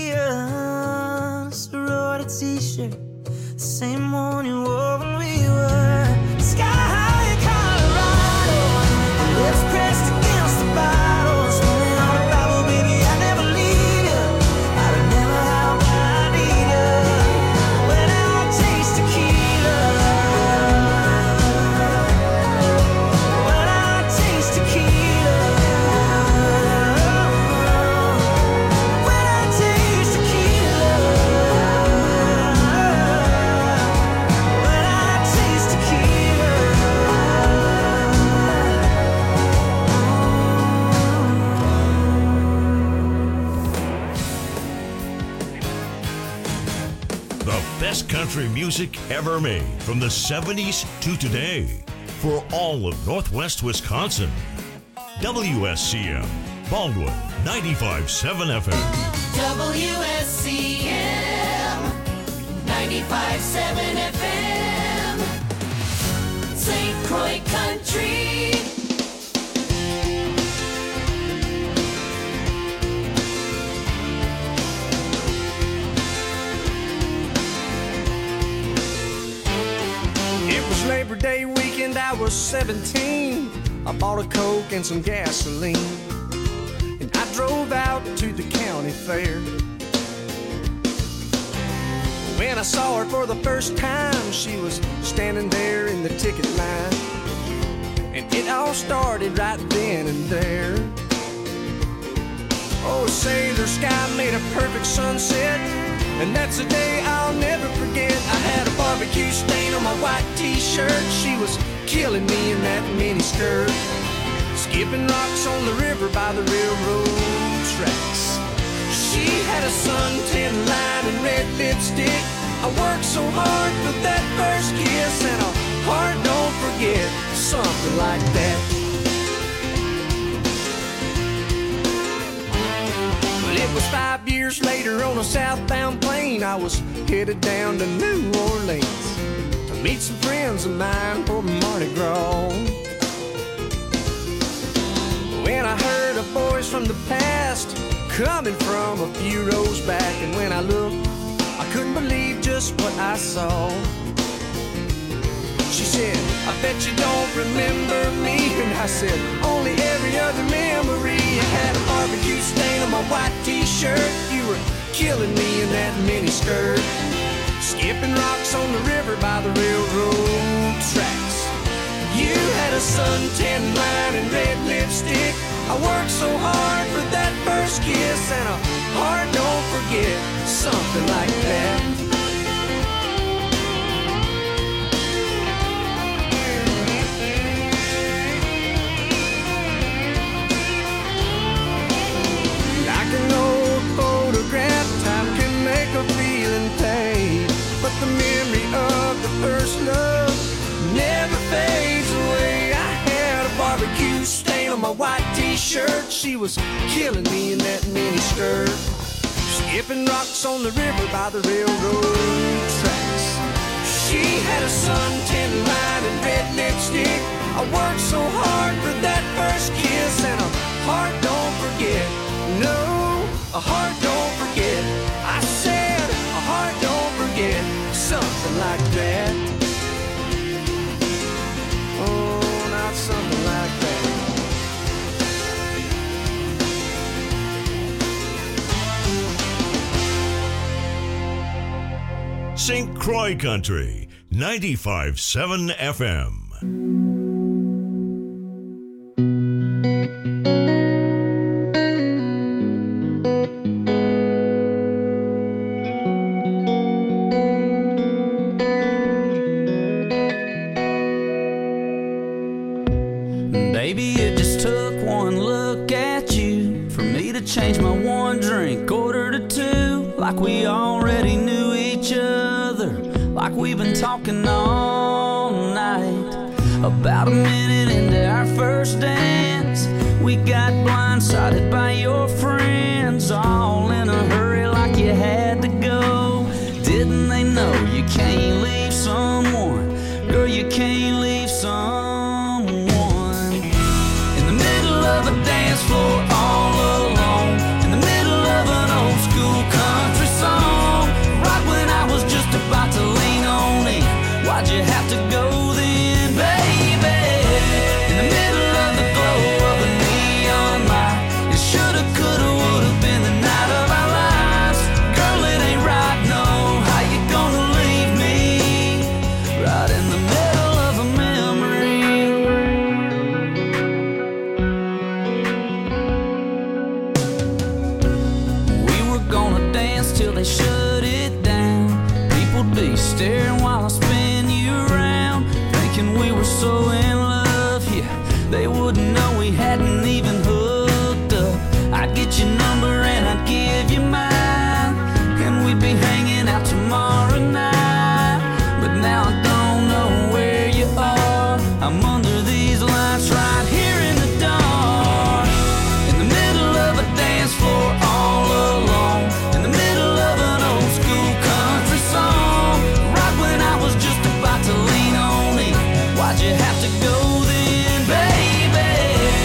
Indians wrote a t-shirt, the same one you wore when we were sky high in Colorado. Lips pressed against the bottle, swimming on a Bible, baby, I never leave you. I'd never how I need you. When I taste tequila, when I taste tequila, when I taste tequila, when I taste tequila. The best country music ever made from the 70s to today for all of Northwest Wisconsin. WSCM, Baldwin 95.7 FM. WSCM 95.7 FM St. Croix Country. It was Labor Day weekend, I was 17. I bought a Coke and some gasoline, and I drove out to the county fair. When I saw her for the first time, she was standing there in the ticket line, and it all started right then and there. Oh, say the sky made a perfect sunset, and that's a day I'll never forget. I had a barbecue stain on my white t-shirt. She was killing me in that mini skirt, skipping rocks on the river by the railroad tracks. She had a suntan line and red lipstick. I worked so hard for that first kiss, and a heart don't forget, something like that. It was 5 years later on a southbound plane. I was headed down to New Orleans to meet some friends of mine for Mardi Gras. When I heard a voice from the past coming from a few rows back, and when I looked, I couldn't believe just what I saw. She said, I bet you don't remember me. And I said, only every other memory. I had a barbecue stain on my white t-shirt. You were killing me in that mini skirt, skipping rocks on the river by the railroad tracks. You had a suntan line and red lipstick. I worked so hard for that first kiss, and a heart don't forget, something like that. Like an old photograph, time can make a feeling fade, but the memory of the first love never fades away. I had a barbecue stain on my white t-shirt. She was killing me in that mini skirt, skipping rocks on the river by the railroad tracks. She had a suntan line and red lipstick. I worked so hard for that first kiss, and a heart don't forget. No, a heart don't forget. I said a heart don't forget, something like that. Oh, not something like that. St. Croix Country 95.7 FM. Baby, it just took one look at you for me to change my one drink order to two. Like we already knew each other, like we've been talking all night. About a minute into our first dance, we got blindsided by your friends, all in a hurry like you had to go. Didn't they know you can't leave someone? Girl, you can't leave someone in the middle of a dance floor all alone, in the middle of an old school concert. shut it down. People'd be staring while I spin you around, thinking we were so in love, yeah, they wouldn't know we hadn't even hooked up. I'd get your number and I'd give you mine, and we'd be hanging out tomorrow night. But now I don't know where you are. I'm under these lights right here in the dark, in the middle of a dance floor all alone, in the middle of an old school country song, right when I was just about to lean on it. Why'd you have to go then, baby?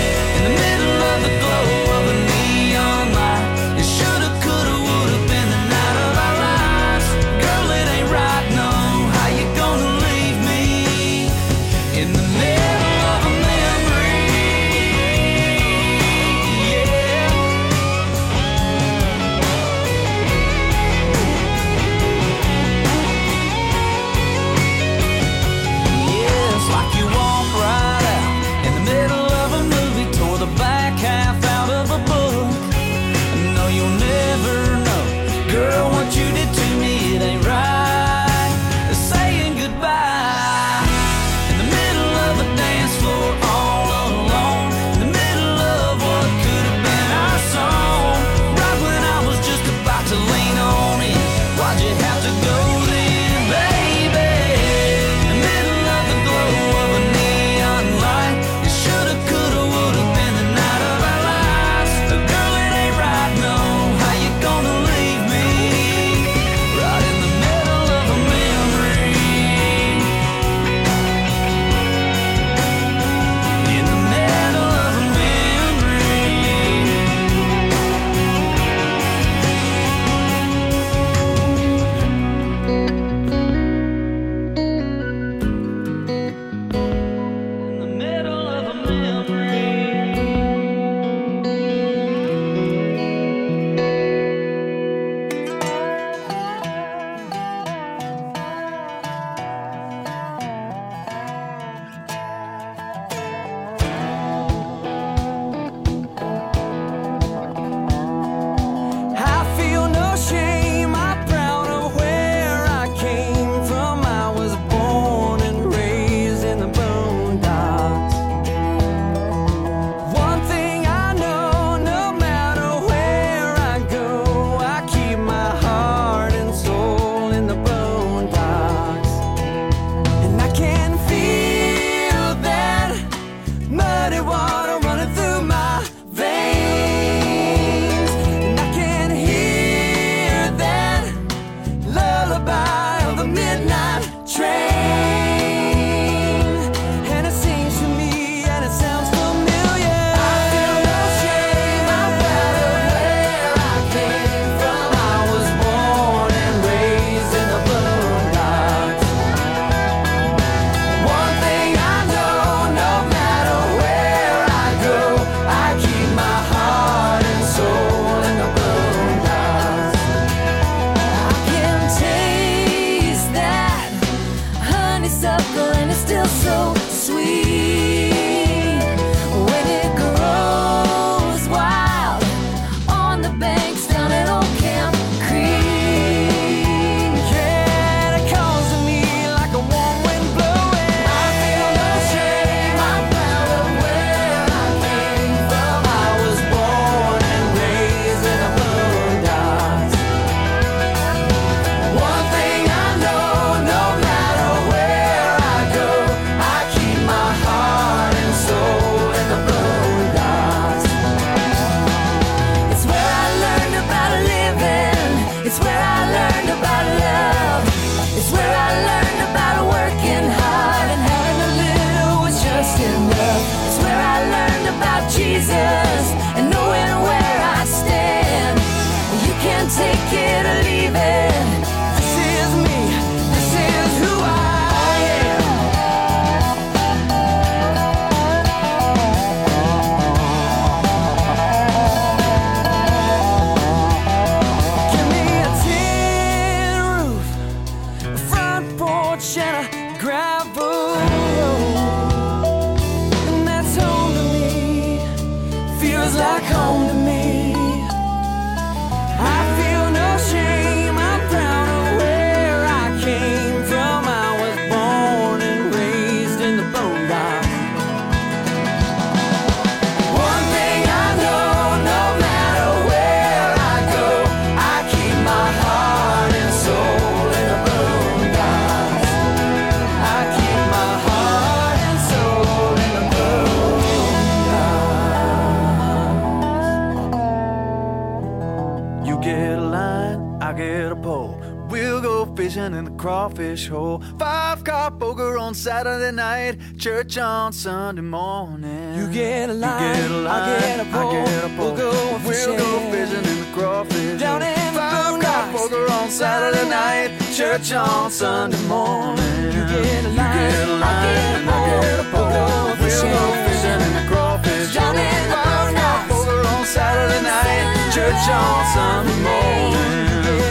get a pole. We'll go fishing in the crawfish hole. 5-car poker on Saturday night, church on Sunday morning. You get a line, I get a pole. We'll go fishing in the crawfish down hole. in the 5-car poker on Saturday night, church on Sunday morning. You get a line, I get a pole. We'll go fishing in the crawfish hole. 5-car poker on Saturday night, church on Sunday morning.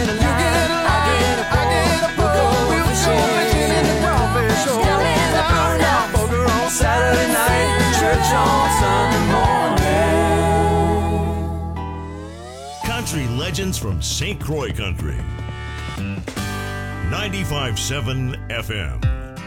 Saturday night, church on Sunday morning. Country legends from St. Croix Country. 95.7 FM.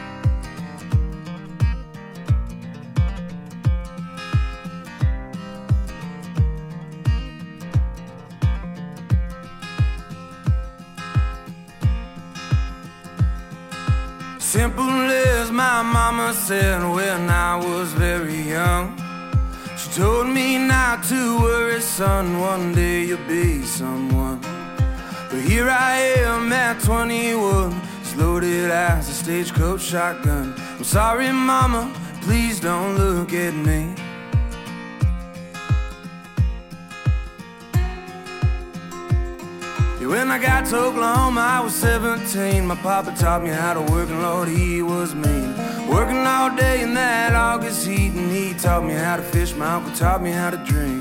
Simple as my mama said when I was very young. She told me not to worry, son, one day you'll be someone. But here I am at 21, as loaded as a stagecoach shotgun. I'm sorry, mama, please don't look at me. When I got to Oklahoma, I was 17. My papa taught me how to work, and Lord, he was mean. Working all day in that August heat, and he taught me how to fish. My uncle taught me how to drink.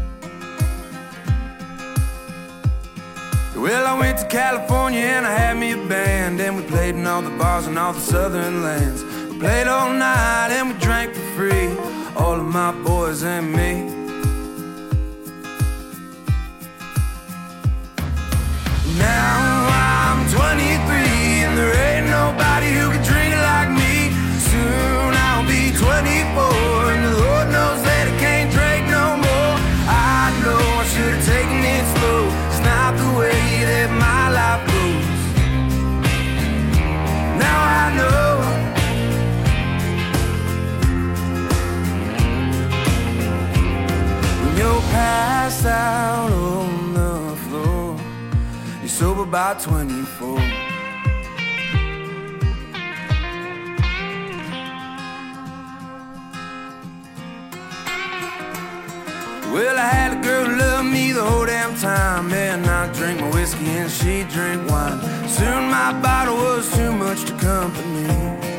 Well, I went to California and I had me a band, and we played in all the bars in all the southern lands. We played all night and we drank for free, all of my boys and me. Now I'm 23 and there ain't nobody who can drink like me. Soon I'll be 24 and the Lord knows that I can't drink no more. I know I should have taken it slow. It's not the way that my life goes. Now I know. When you're passed out on the floor, you're sober by 24. Well, I had a girl who loved me the whole damn time, and I drank my whiskey and she drank wine. Soon my bottle was too much to company.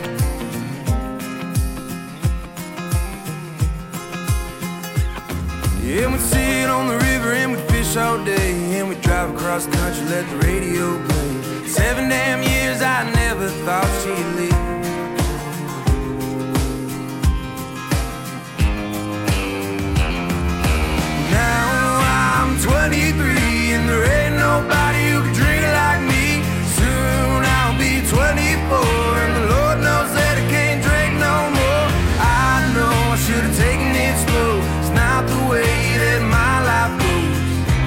Yeah, we'd sit on the river and we'd fish all day, and we'd drive across the country, let the radio play. 7 damn years I never thought she'd leave. Now I'm 23 and there ain't nobody who can drink like me. Soon I'll be 24 and the Lord knows that I can't drink no more. I know I should have taken it slow. It's not the way that my life goes.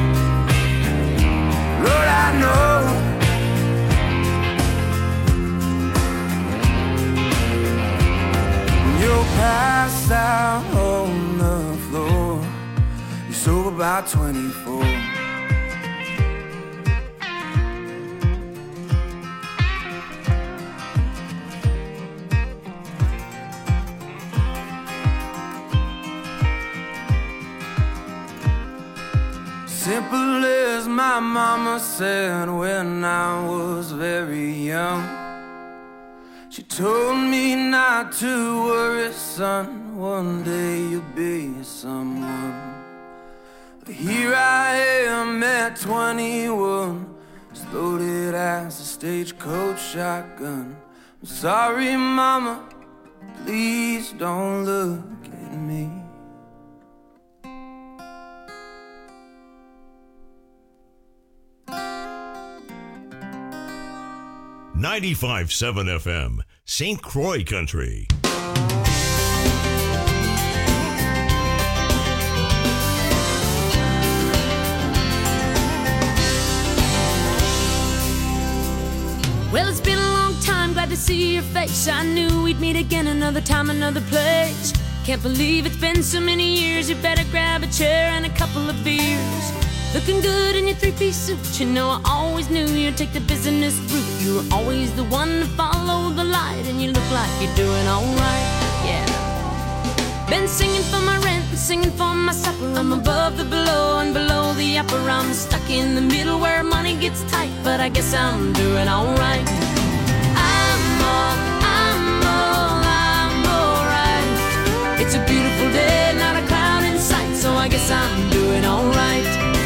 Lord, I know. When you're passed out on the floor, you're sober by 24. Simple as my mama said when I was very young. She told me not to worry, son, one day you'll be someone. But here I am at 21, as loaded as a stagecoach shotgun. I'm sorry, mama, please don't look at me. .95.7 FM, St. Croix Country. Well, it's been a long time, glad to see your face. I knew we'd meet again another time, another place. Can't believe it's been so many years. You better grab a chair and a couple of beers. Looking good in your three-piece suit. You know I always knew you'd take the business route. You were always the one to follow the light, and you look like you're doing alright, yeah. Been singing for my rent and singing for my supper. I'm above the below and below the upper. I'm stuck in the middle where money gets tight, but I guess I'm doing alright. I'm alright. It's a beautiful day, not a cloud in sight, so I guess I'm doing alright.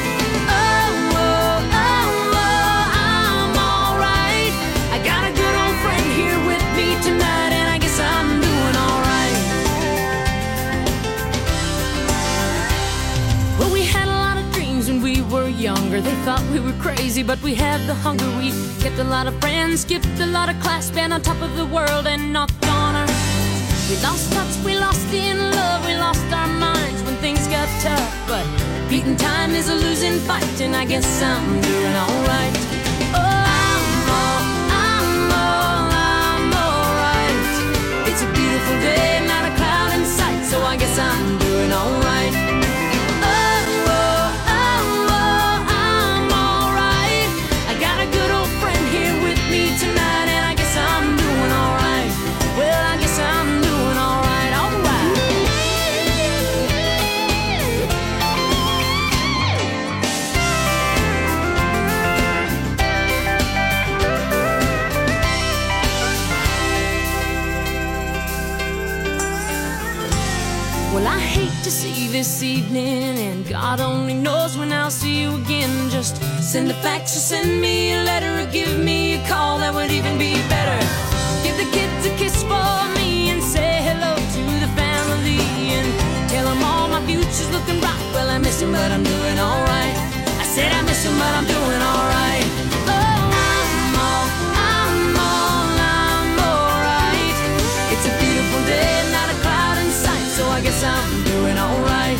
Younger, they thought we were crazy, but we had the hunger. We kept a lot of friends, skipped a lot of class, been on top of the world and knocked on our. We lost touch, we lost in love, we lost our minds when things got tough. But beating time is a losing fight, and I guess I'm doing alright. I'm alright. It's a beautiful day, not a cloud in sight, so I guess I'm doing alright. Well, I hate to see this evening, and God only knows when I'll see you again. Just send a fax or send me a letter or give me a call, that would even be better. Give the kids a kiss for me and say hello to the family, and tell them all my future's looking bright. Well, I miss him, but I'm doing alright. I said I miss him, but I'm doing alright. I'm alright. It's a beautiful day, not a cloud in sight, so I guess I'm doing alright.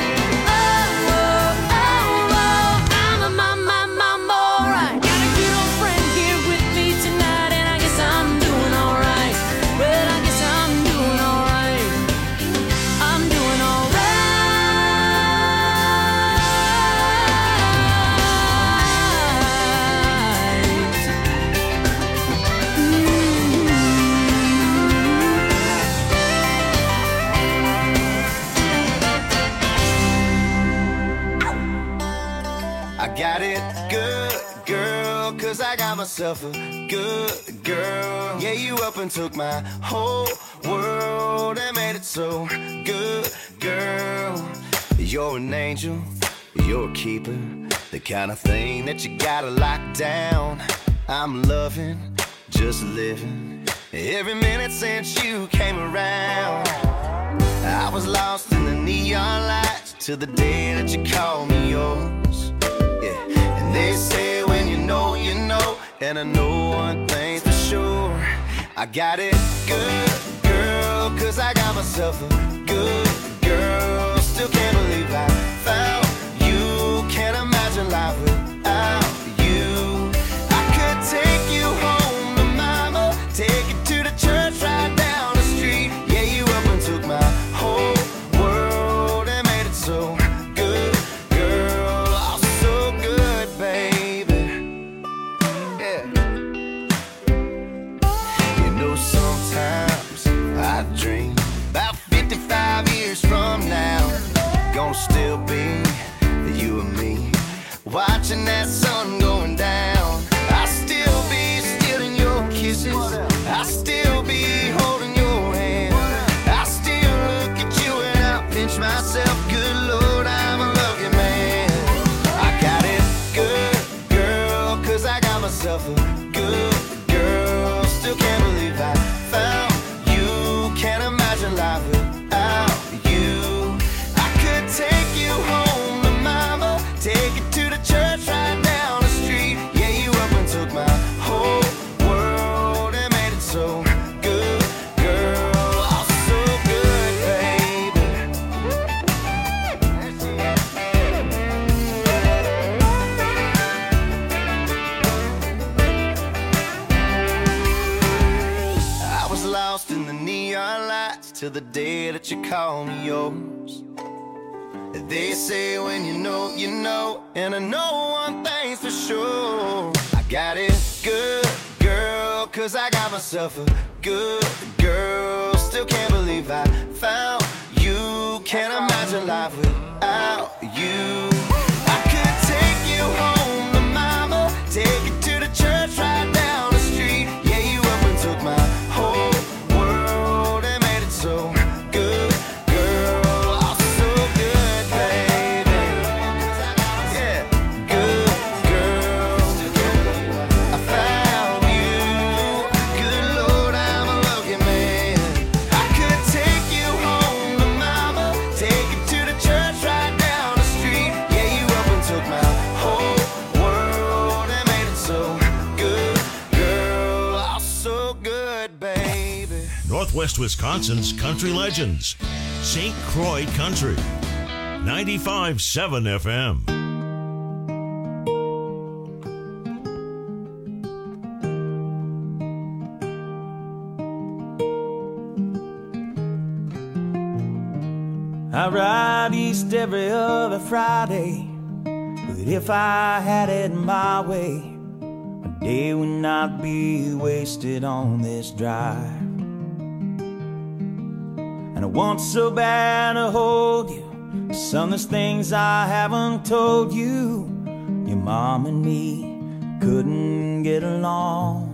I'm alright. Got a good old friend here with me tonight, and I guess I'm doing alright. Well, I guess I'm doing alright. I'm doing I got it good, girl, 'cause I got myself a good girl. Yeah, you up and took my whole world and made it so good, girl. You're an angel, you're a keeper, the kind of thing that you gotta lock down. I'm loving, just living, every minute since you came around. I was lost in the neon lights till the day that you called me yours. Yeah, and they say when you know, you know, and I know one thing's for sure. I got it good, girl, 'cause I got myself a good girl. Still can't believe I found you, can't imagine life without you. I could take you home to mama, take you to the church right down the street. Yeah, you up and took my whole world and made it so good, girl. Oh, so good, baby. Yeah. You know, sometimes I dream about 55 years from now, gonna still be you and me, watching that sun going down. I'll still be stealing your kisses, I'll still be holding your hand, I'll still look at you and I'll pinch myself. Good Lord, I'm a lucky man. I got it good, girl, 'cause I got myself a good girl. Still can't believe I found you, can't imagine life without you. I could take you home to mama, take you to the church right down the street. Yeah, you up and took my whole world and made it so good, girl. Oh, so good, baby. I was lost in the neon lights till the day that you called me yours. They say when you know, you know. And I know one thing's for sure, I got it good, girl, cause I got myself a good girl. Still can't believe I found you. Can't imagine life without you. I could take you home to mama, take you to the church right down the street. Yeah, you up and took my whole world and made it so good, girl. Oh, so good, baby. Yeah, good girl. I found you. Good Lord, I'm a lucky man. I could take you home to mama, take you to the church right down the street. Yeah, you up and took my whole world and made it so good, girl. Oh, so good, baby. Northwest Wisconsin's country legends. St. Croix Country. 95.7 FM. I ride east every other Friday, but if I had it my way, a day would not be wasted on this drive. And I want so bad to hold you. Some of the things I haven't told you. Your mom and me couldn't get along,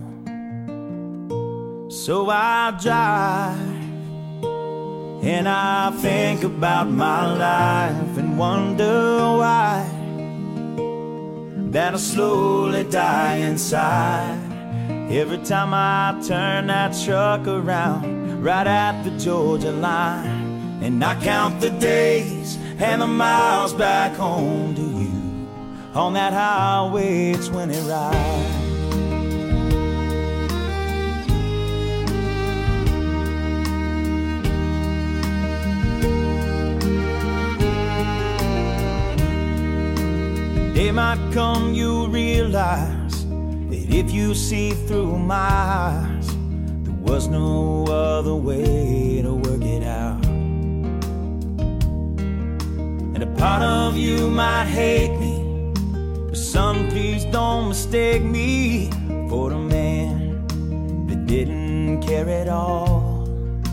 so I drive and I think about my life and wonder why that I slowly die inside every time I turn that truck around right at the Georgia line. And I count the days and the miles back home to you on that highway 20 ride. Day might come, you'll realize that if you see through my eyes, there was no other way to work it out. And a part of you might hate me, but son, please don't mistake me for the man that didn't care at all.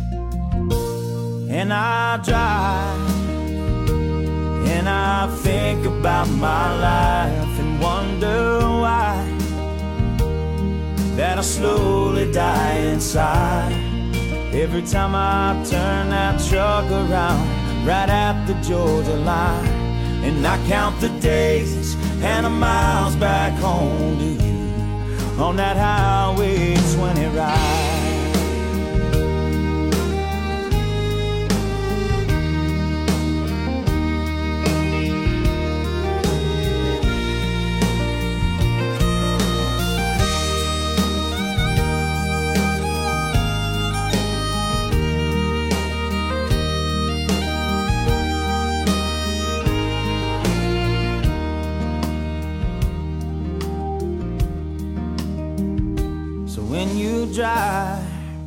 And I drive and I think about my life and wonder why that I slowly die inside every time I turn that truck around right at the Georgia line. And I count the days and the miles back home to you on that highway 20 ride. Drive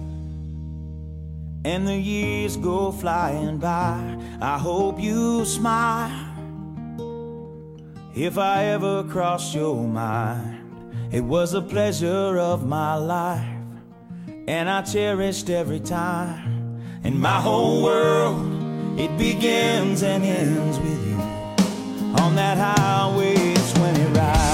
and the years go flying by, I hope you smile if I ever crossed your mind. It was a pleasure of my life and I cherished every time. And my whole world, it begins and ends with you on that highway 20 ride.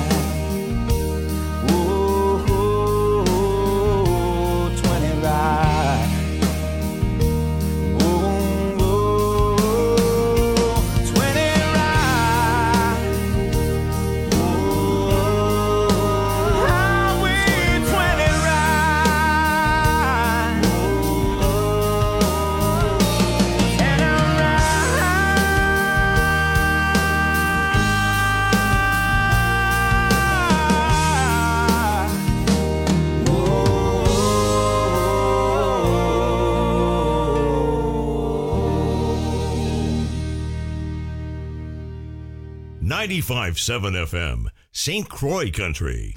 .7 FM, St. Croix Country.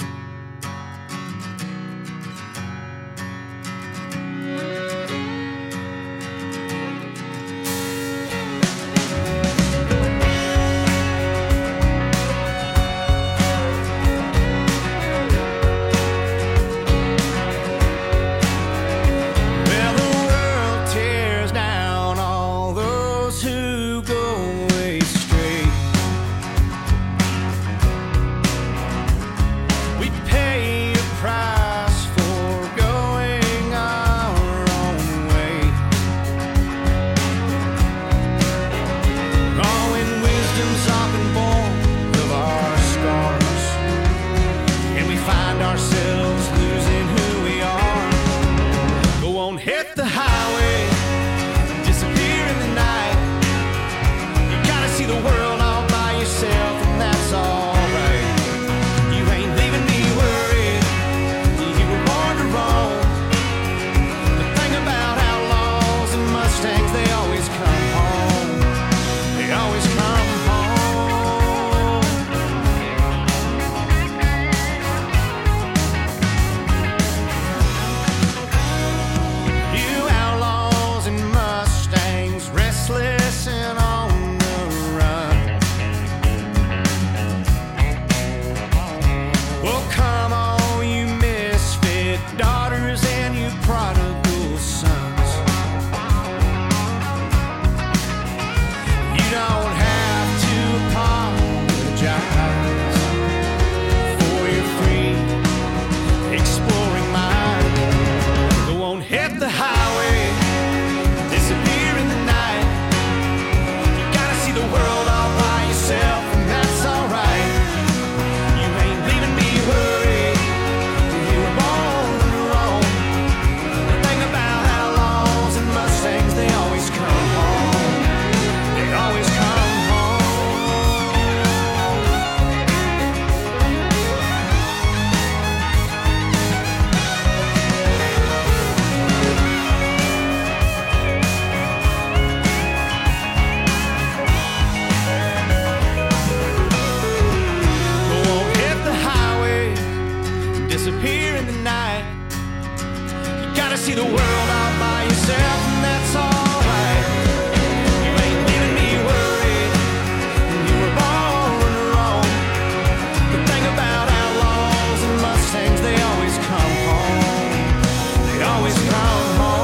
disappear in the night. You gotta see the world all by yourself, and that's alright. You ain't leaving me worried, you were born wrong. The thing about outlaws and Mustangs, they always come home. They always come home.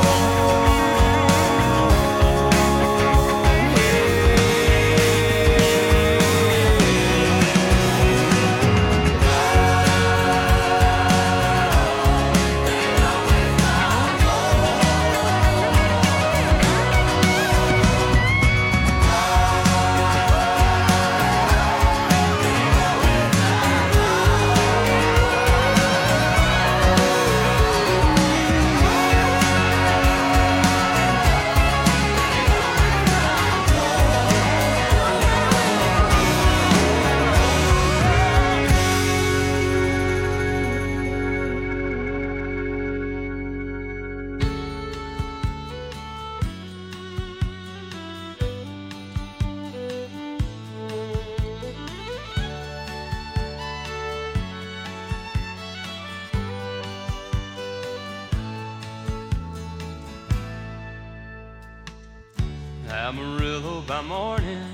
Amarillo by morning,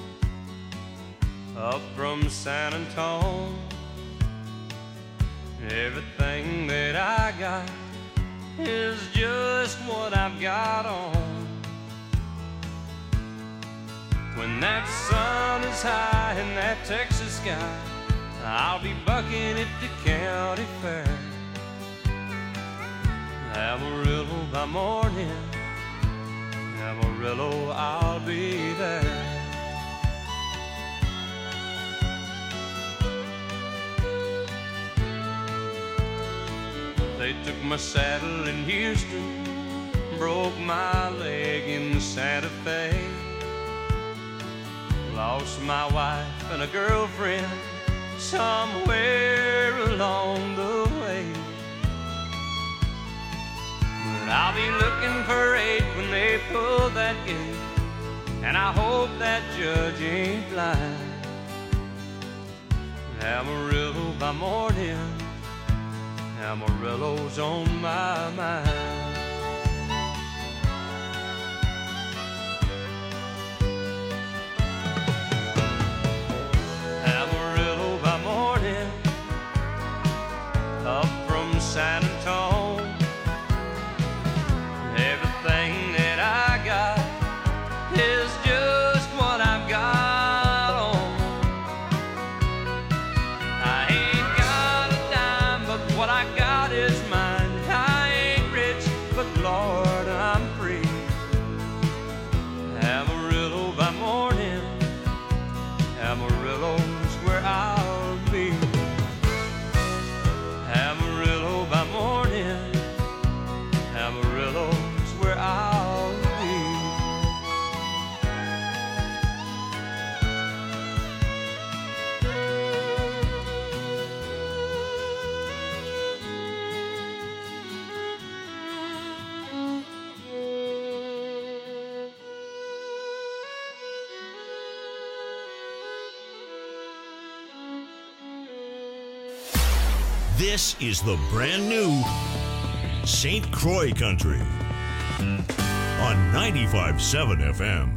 up from San Antone. Everything that I got is just what I've got on. When that sun is high in that Texas sky, I'll be bucking at the county fair. Amarillo by morning, Amarillo, I'll be there. They took my saddle in Houston, broke my leg in Santa Fe. Lost my wife and a girlfriend somewhere along the way. But I'll be looking for 8 when they pull that gate, and I hope that judge ain't blind. Amarillo by morning, Amarillo's on my mind. Amarillo by morning, up from San Antone. Everything that I got is just what I've got on. I ain't got a dime, but what I got is mine. I ain't rich, but Lord, I'm free. Amarillo by morning, Amarillo's where I'll be. Amarillo by morning, Amarillo's where I'll be. This is the brand new St. Croix Country on 95.7 FM.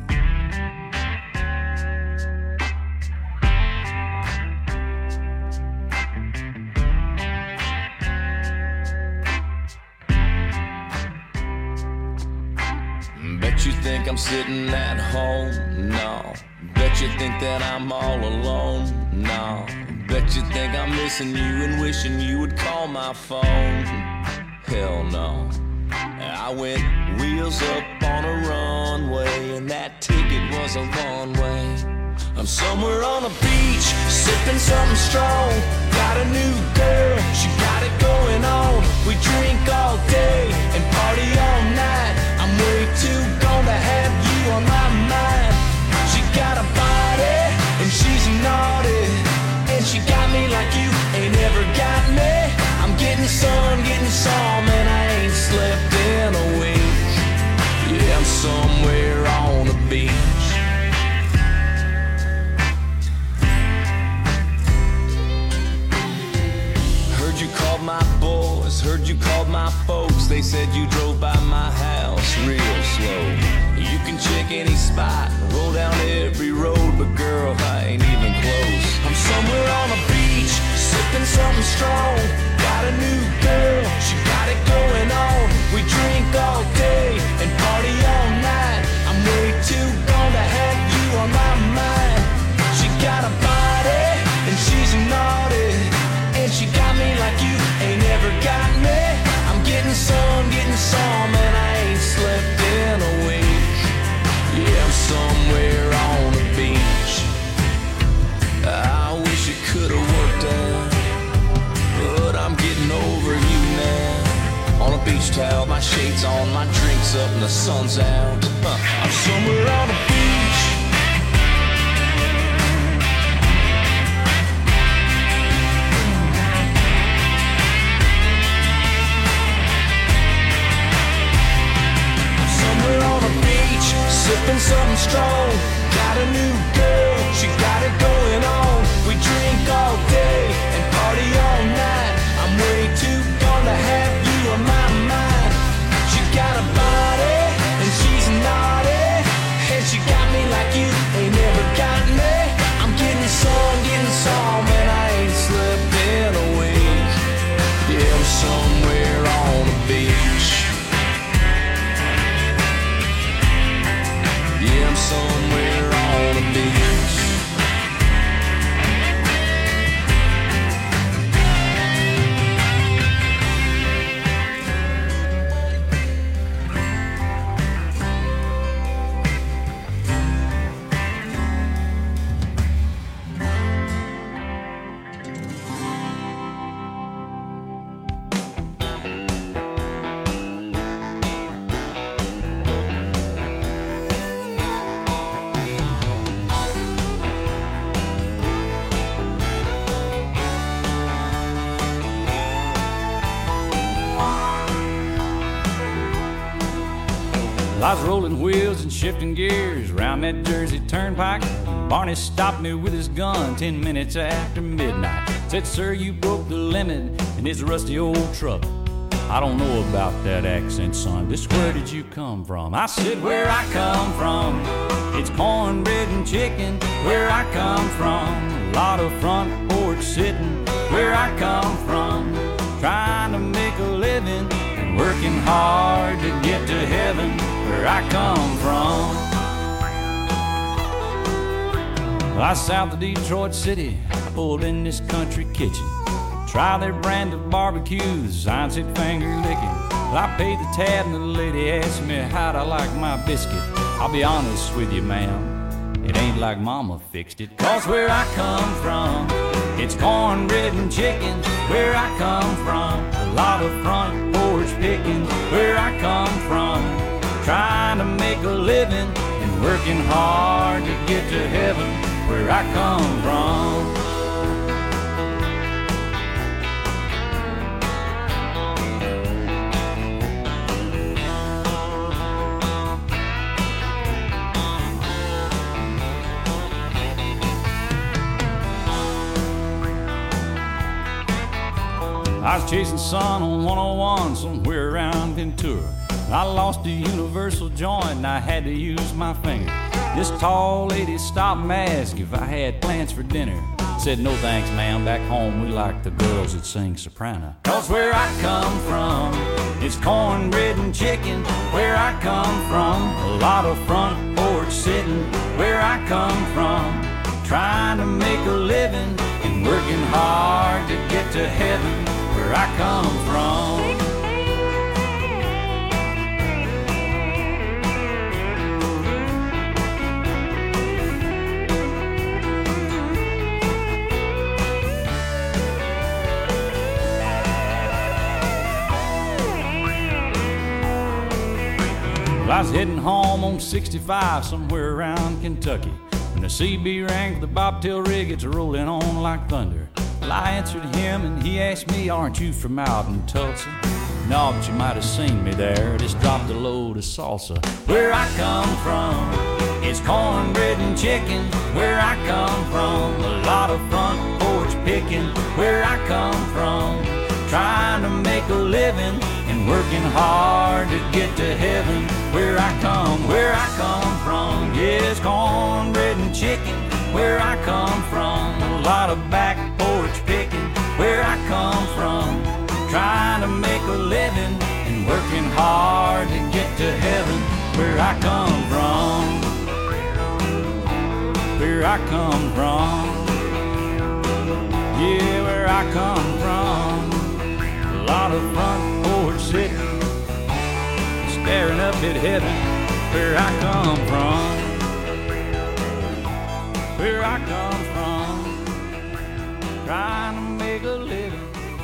Bet you think I'm sitting at home? No. Bet you think that I'm all alone? No. Bet you think I'm missing you and wishing you would call my phone? Hell no. I went wheels up on a runway, and that ticket was a one way. I'm somewhere on a beach, sipping something strong. Got a new girl, she got it going on. We drink all day and party all night. I'm way too gone to have you on my mind. She got a body and she's naughty, and she got me like you ain't ever got me. I'm getting sun, getting some, and I ain't slept in a week. Yeah, I'm somewhere on the beach. Heard you called my boys, heard you called my folks. They said you drove by my house real slow. You can check any spot, roll down every road, but girl, I ain't even close. I'm somewhere on a beach, sipping something strong. Got a new girl, she got it going on. We drink all day and party all night. I'm way too gone to have you on my mind. She got a body and she's naughty, and she got me like you ain't ever got me. I'm getting some, and I ain't slept in a week. Yeah, I'm somewhere on the beach. I wish it could've worked out, but I'm getting over you now. On a beach towel, my shades on, my drinks up, and the sun's out. I'm somewhere on the beach. Sipping something strong, got a new girl, she got it going on. We drink all day and party all night. I'm way too gone to have you on my mind. She got a body and she's naughty, and she got me like you ain't never got me. I'm getting some, and I ain't slept in a week. Yeah, I'm somewhere on the beach. Yeah, I'm somewhere on the beach. I was rolling wheels and shifting gears round that Jersey turnpike. Barney stopped me with his gun 10 minutes after midnight. Said, sir, you broke the limit in his rusty old truck. I don't know about that accent, son. Just where did you come from? I said, where I come from, it's cornbread and chicken. Where I come from, a lot of front porch sitting. Where I come from, trying to make a living and working hard to get to heaven. Where I come from, I was south of Detroit City. I pulled in this country kitchen, try their brand of barbecues. Sign said finger licking. Well, I paid the tab and the lady asked me how'd I like my biscuit. I'll be honest with you, ma'am, it ain't like mama fixed it. Cause where I come from, it's cornbread and chicken. Where I come from, a lot of front porch picking. Where I come from, trying to make a living and working hard to get to heaven. Where I come from. I was chasing sun on 101 somewhere around Ventura. I lost a universal joint and I had to use my finger. This tall lady stopped and asked if I had plans for dinner. Said, no thanks, ma'am, back home we like the girls that sing soprano. Cause where I come from, it's cornbread and chicken. Where I come from, a lot of front porch sitting. Where I come from, trying to make a living and working hard to get to heaven. Where I come from. Well, I was heading home on 65 somewhere around Kentucky when the CB rang for the bobtail rig. It's rolling on like thunder. Well, I answered him and he asked me, aren't you from out in Tulsa? No, but you might have seen me there. Just dropped a load of salsa. Where I come from, it's cornbread and chicken. Where I come from, a lot of front porch picking. Where I come from, trying to make a living and working hard to get to heaven. Where I come from, yes, cornbread and chicken. Where I come from, a lot of back porch picking. Where I come from, trying to make a living and working hard to get to heaven. Where I come from, where I come from, yeah, where I come from, a lot of front porch sitting, staring up at heaven. Where I come from, where I come from, trying to make a living.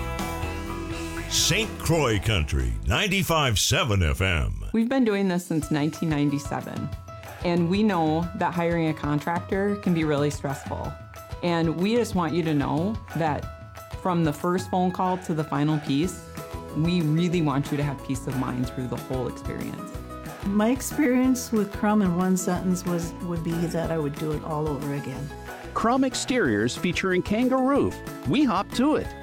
St. Croix Country, 95.7 FM. We've been doing this since 1997, and we know that hiring a contractor can be really stressful. And we just want you to know that from the first phone call to the final piece, we really want you to have peace of mind through the whole experience. My experience with Crum in one sentence would be that I would do it all over again. Crum Exteriors featuring Kangaroo. We hop to it.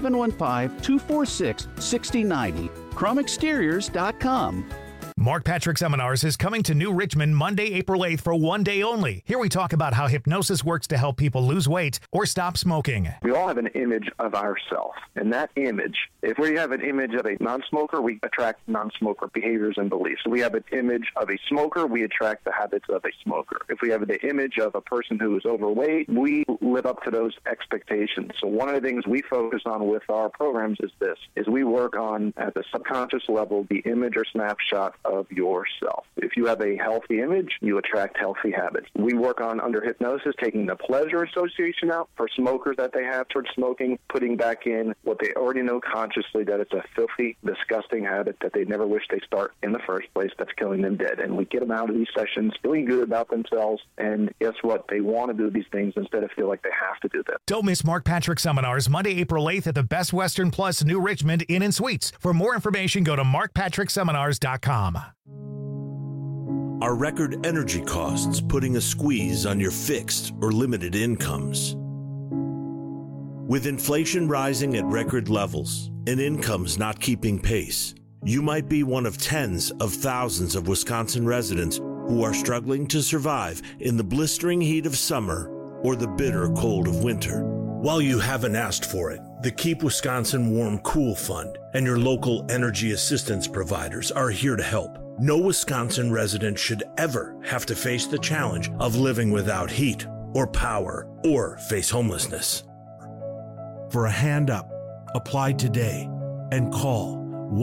715-246-6090. CrumExteriors.com. Mark Patrick Seminars is coming to New Richmond Monday, April 8th for one day only. Here we talk about how hypnosis works to help people lose weight or stop smoking. We all have an image of ourselves, and that image, if we have an image of a non-smoker, we attract non-smoker behaviors and beliefs. If we have an image of a smoker, we attract the habits of a smoker. If we have the image of a person who is overweight, we live up to those expectations. So one of the things we focus on with our programs is this, is we work on, at the subconscious level, the image or snapshot of yourself. If you have a healthy image, you attract healthy habits. We work on, under hypnosis, taking the pleasure association out for smokers that they have towards smoking, putting back in what they already know consciously, that it's a filthy, disgusting habit that they never wish they start in the first place, that's killing them dead. And we get them out of these sessions feeling good about themselves, and guess what? They want to do these things instead of feel like they have to do them. Don't miss Mark Patrick Seminars Monday, April 8th at the Best Western Plus New Richmond Inn and Suites. For more information, go to markpatrickseminars.com. Are record energy costs putting a squeeze on your fixed or limited incomes? With inflation rising at record levels and incomes not keeping pace, you might be one of tens of thousands of Wisconsin residents who are struggling to survive in the blistering heat of summer or the bitter cold of winter. While you haven't asked for it, the Keep Wisconsin Warm Cool Fund and your local energy assistance providers are here to help. No Wisconsin resident should ever have to face the challenge of living without heat or power or face homelessness. For a hand up, apply today and call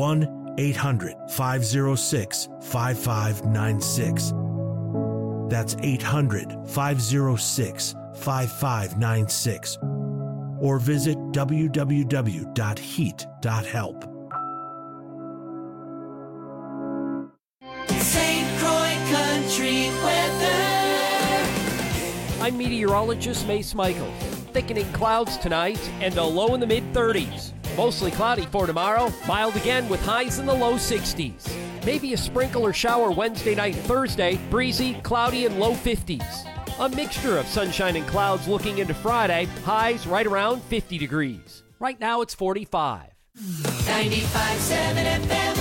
1-800-506-5596. That's 800-506-5596. Or visit www.heat.help. St. Croix Country weather. I'm meteorologist Mace Michaels. Thickening clouds tonight and a low in the mid-30s. Mostly cloudy for tomorrow, mild again with highs in the low 60s. Maybe a sprinkle or shower Wednesday night and Thursday, breezy, cloudy, and low 50s. A mixture of sunshine and clouds looking into Friday, highs right around 50 degrees. Right now it's 45. 95.7 FM.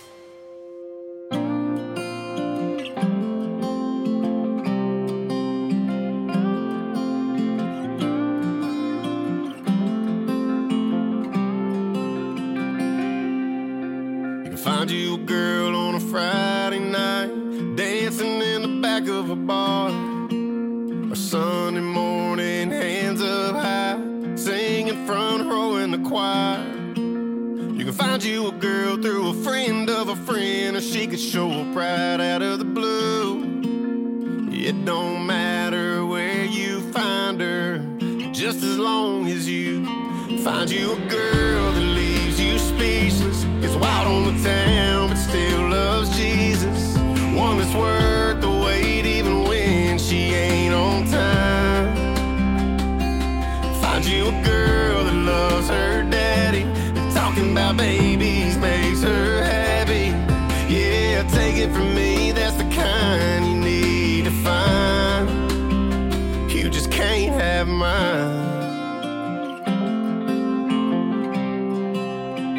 Find you a girl on a Friday night, dancing in the back of a bar. Or Sunday morning, hands up high, singing front row in the choir. You can find you a girl through a friend of a friend, or she could show up right out of the blue. It don't matter where you find her, just as long as you find you a girl that leaves you speechless, gets wild on the town but still loves Jesus. One that's worth the wait even when she ain't on time. Find you a girl that loves her daddy, talking about babies makes her happy. Yeah, take it from me, that's the kind you need to find. You just can't have mine.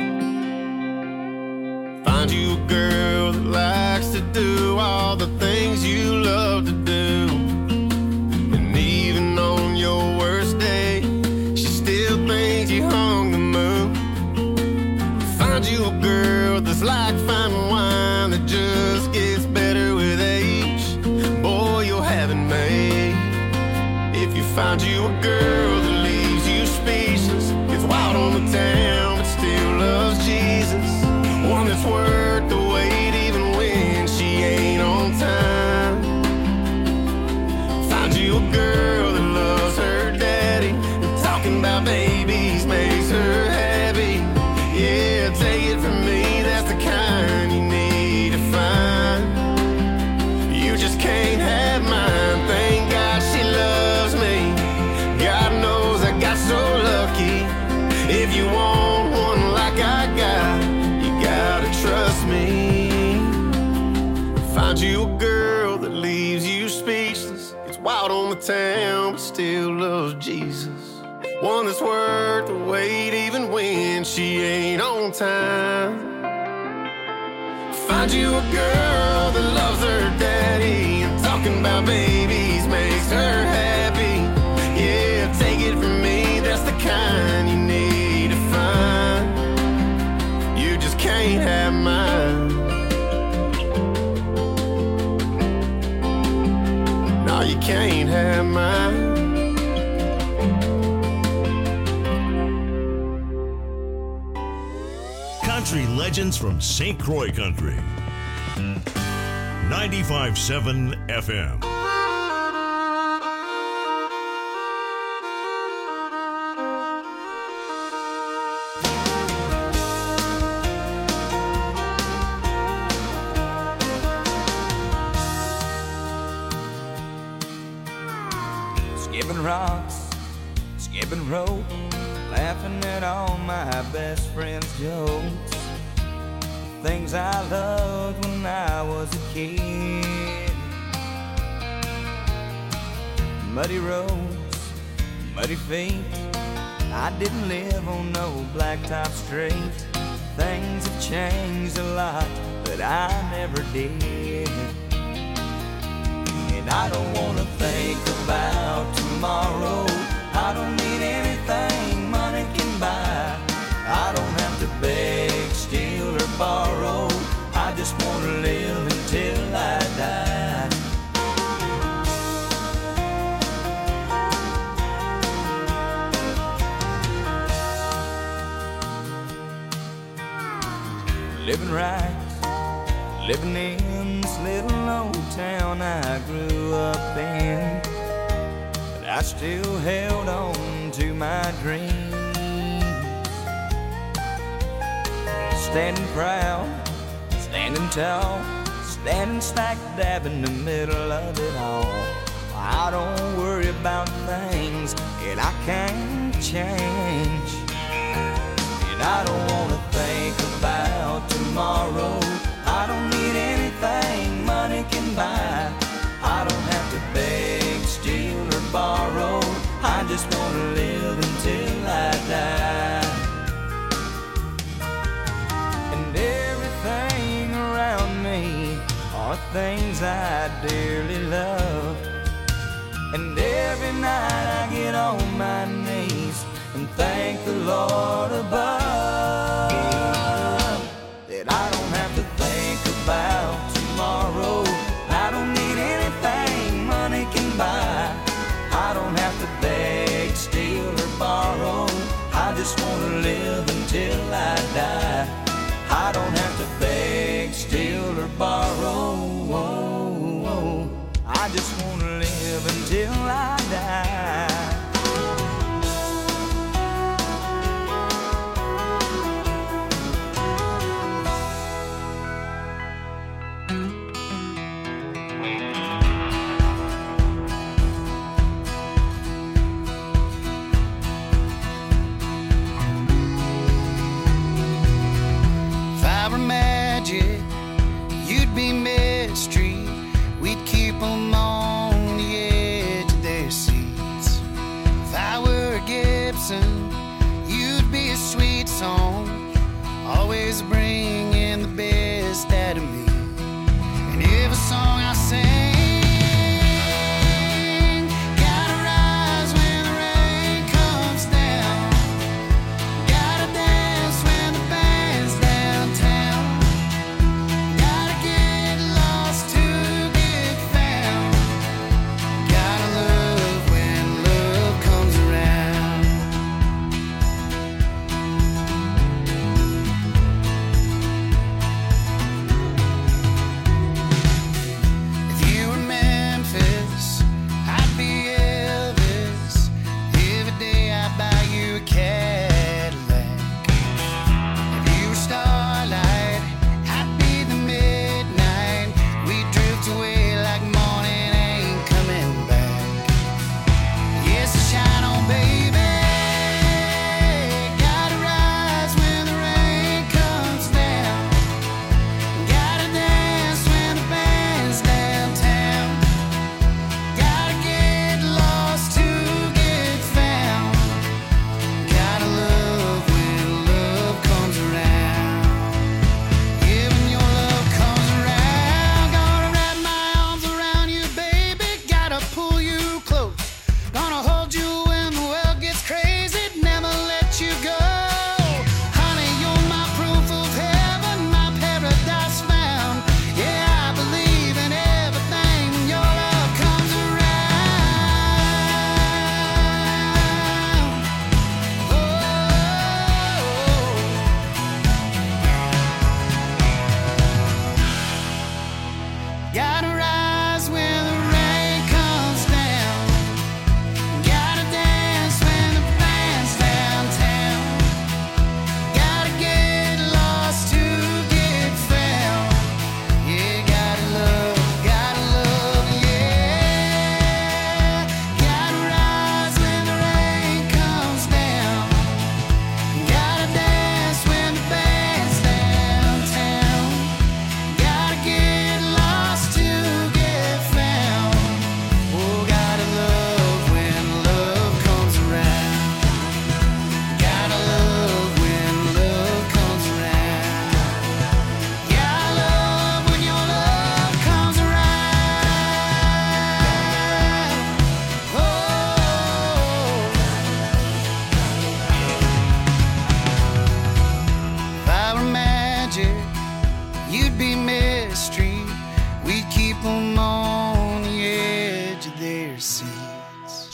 Find you a girl that likes to do all the things you love to do. And even on your worst day, she still thinks you hung the moon. Find you a girl that's like fine wine that just gets better with age. Boy, you'll have it made. If you find you a girl that leaves you speechless, gets wild on the town but still loves Jesus, one that's worth the wait even when she ain't on time. Find you a girl that loves her daddy, and talking about babies makes her happy. Yeah, take it from me, that's the kind you need to find. You just can't have mine. Thank God she loves me. God knows I got so lucky. If you want one like I got, you gotta trust me. Find you a girl that leaves you speechless, gets wild on the town but still loves Jesus, one that's worth the wait even when she ain't on time. Find you a girl that loves her daddy, and talking about babies makes her happy. Yeah, take it from me, that's the kind you need to find. You just can't have mine. No, you can't have mine. Country legends from St. Croix Country. 95.7 FM. Skipping rocks, skipping rope, laughing at all my best friends' jokes. Things I loved when I was a kid. Muddy roads, muddy feet. I didn't live on no blacktop street. Things have changed a lot, but I never did. And I don't wanna think about tomorrow. I don't need anything money can buy. I don't have to beg, steal, or borrow. I just wanna live until I die. Living right, living in this little old town I grew up in, but I still held on to my dreams. Standing proud, standing tall, standing smack dab in the middle of it all. I don't worry about things that I can't change. And I don't wanna think about tomorrow. I don't need anything money can buy. I don't have to beg, steal, or borrow. I just wanna live until I die. And everything around me are things I dearly love. And every night I get on my knees and thank the Lord above that I don't have to think about tomorrow. I don't need anything money can buy. I don't have to beg, steal, or borrow. I just wanna live until I die. I don't have to beg, steal, or borrow. I just wanna live until I die. If I were magic, you'd be mystery. We'd keep them on the edge of their seats. If I were Gibson, you'd be a sweet song, always bringing the best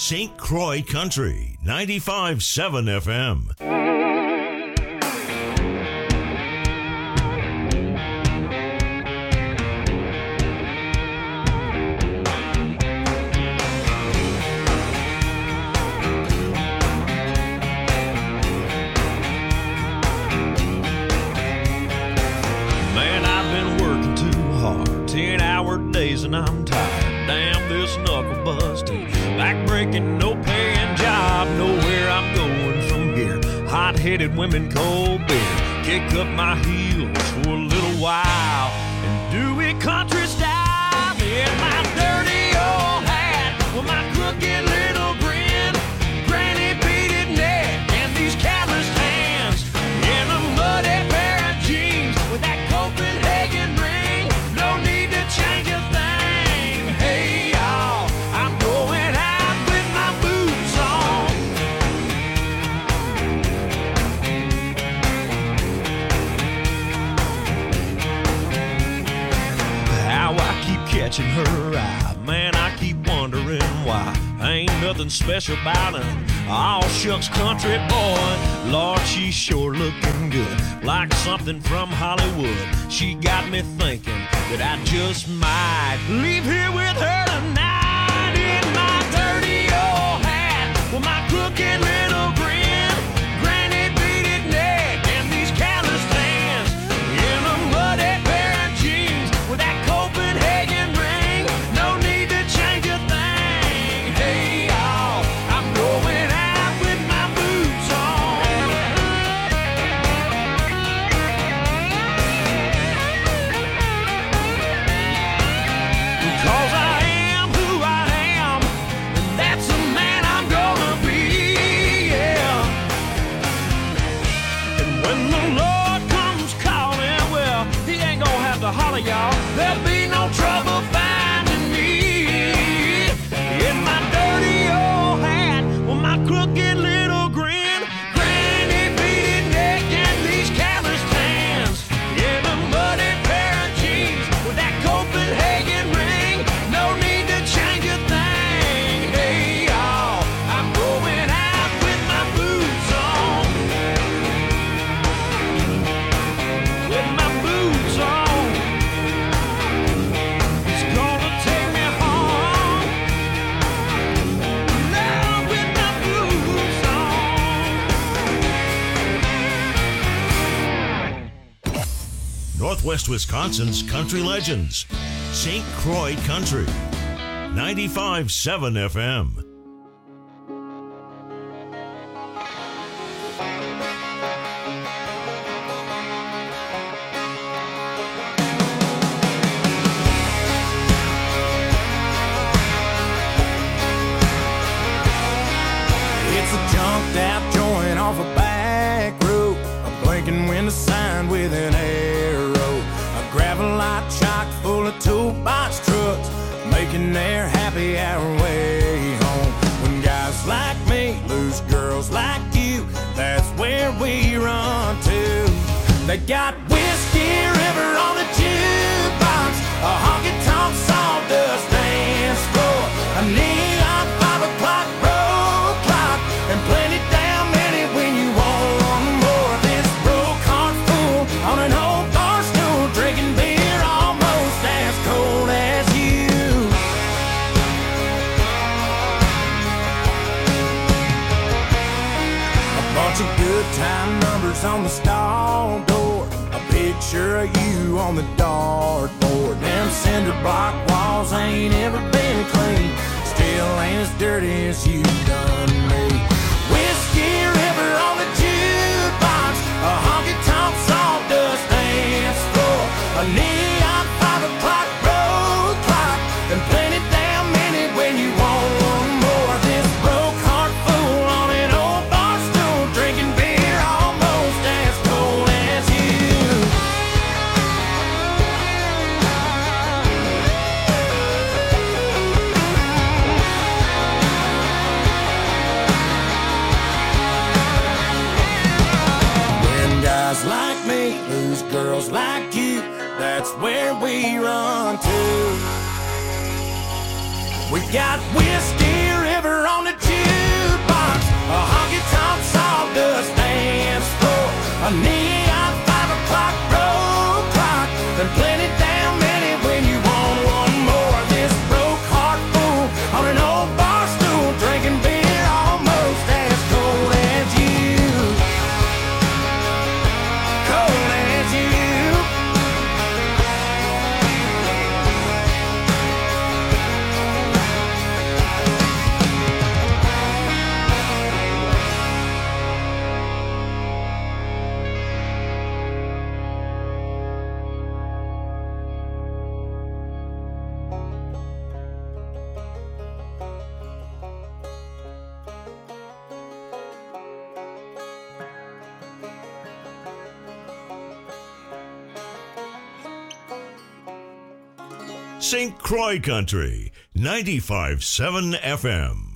St. Croix Country, 95.7 FM. Man, I've been working too hard, 10-hour days and I'm tired. Damn this knuckle busting, back-breaking, no-paying job. Nowhere I'm going from here. Hot-headed women, cold beer. Kick up my heels for a little while and do it country style. In my dirty old hat with my crooked little grin, granny beaded neck and these calloused hands, in a muddy pair of jeans with that Copenhagen ring. No need to change a thing. Hey y'all, I'm going out with my boots on. How I keep catching her eye, man, I keep wondering why. Ain't nothing special about her, all shucks country boy. Lord, she's sure looking good, like something from Hollywood. She got me thinking that I just might leave here with her tonight. In my dirty old hat with my crooked little grin, granny beaded neck and these calloused hands, in a muddy pair of jeans with that Copenhagen ring. No need to change a thing. Hey y'all, I'm going out with my boots on. Because I am who I am, and that's the man I'm gonna be, yeah. And when the Lord comes calling, well, he ain't gonna have to holler, y'all. There'll be no trouble finding me. In my dirty old hat with my crooked little grin, granny beaded neck and these calloused hands, in a muddy pair of jeans with that Copenhagen ring. No need to change a thing. Hey y'all, I'm going out with my boots on. With my boots on. It's gonna take me home. Now with my boots on. Northwest Wisconsin's country legends. St. Croix Country, 95.7 FM. It's a junked out joint off a back road, a blinking window sign with an arrow, a gravel-light chock full of toolbox trucks, making their happy hour way home. When guys like me lose girls like you, that's where we run to. They got Whiskey River on the jukebox, a honky-tonk sawdust dance floor, a neon 5 o'clock road clock, and plenty damn many when you want more. This broke heart fool on an old bar stool, drinking beer almost as cold as you. A bunch of good time numbers on the stall door, a picture of you on the dartboard. Them cinder block walls ain't ever been clean, still ain't as dirty as you done me. Whiskey River on the jukebox, a honky-tonk sawdust dance floor, a neon 5 o'clock road clock, and plenty damn many when you want more. This broke heart fool on an old bar stool, drinking beer almost as cold as you. When guys like me lose girls like you, that's where we run to. We got Whiskey River on the St. Croix Country, 95.7 FM.